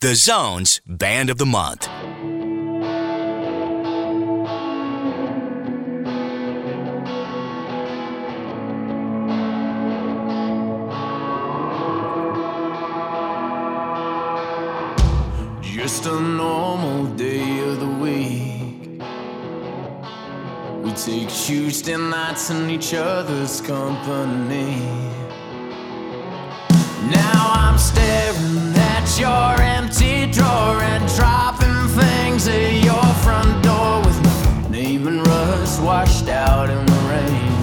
The Zone's Band of the Month. Just a normal day of the week. We take Tuesday nights in each other's company. Now I'm staring at your empty drawer and dropping things at your front door with my name and rust washed out in the rain.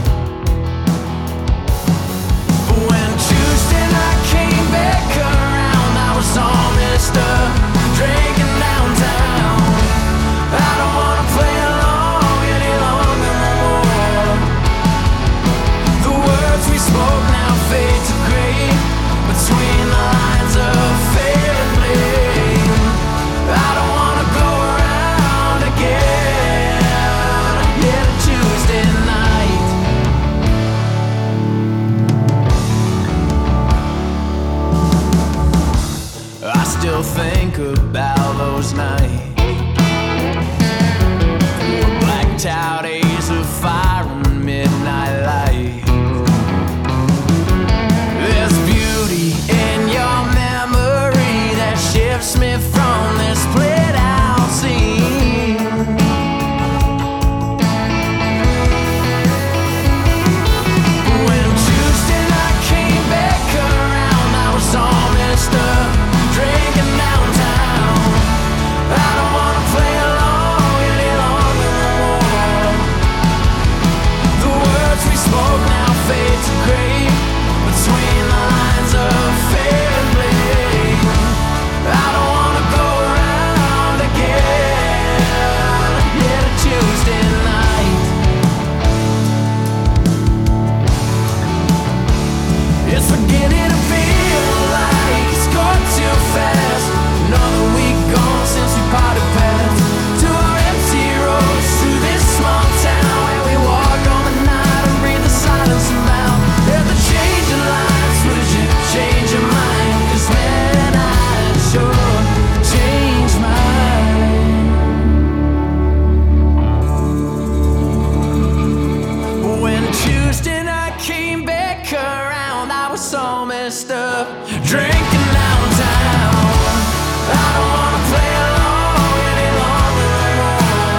But when Tuesday night came back around, I was all messed up, drinking downtown. I don't wanna play along any longer more. The words we spoke now fade to gray between the lines of faded blame. I don't wanna go around again. Yeah, Tuesday night. I still think about those nights. Blacked out days of fire and midnight light. There's beauty in your memory that shifts me from this played out scene. When Tuesday night came back around, I was all messed up, drinking downtown. I don't wanna play along any longer. The words we spoke now fade to gray between the lines of faded blame. I don't wanna go around again. Yeah, Tuesday night. It's beginning to feel like it's gone too fast. Another week gone since we parted past. To our empty roads through this small town where we walk on the night and breathe the silence about. There's the changing lights, would you change your mind? 'Cause man, I'd sure change mine. When Tuesday night came back around, I was all messed up, drinking downtown. I don't wanna play along any longer.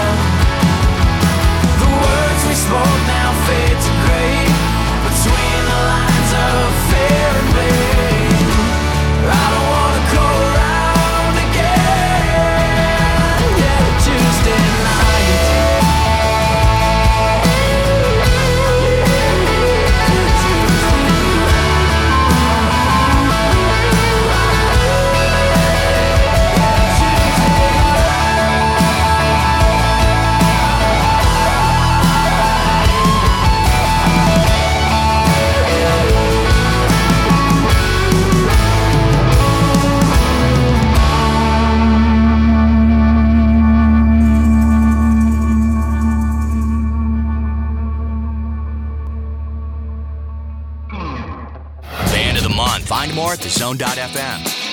The words we spoke now fade to gray between the lines of fear and blame. I don't wanna go around again. Yeah, Tuesday night. Band of the Month. Find more at thezone.fm.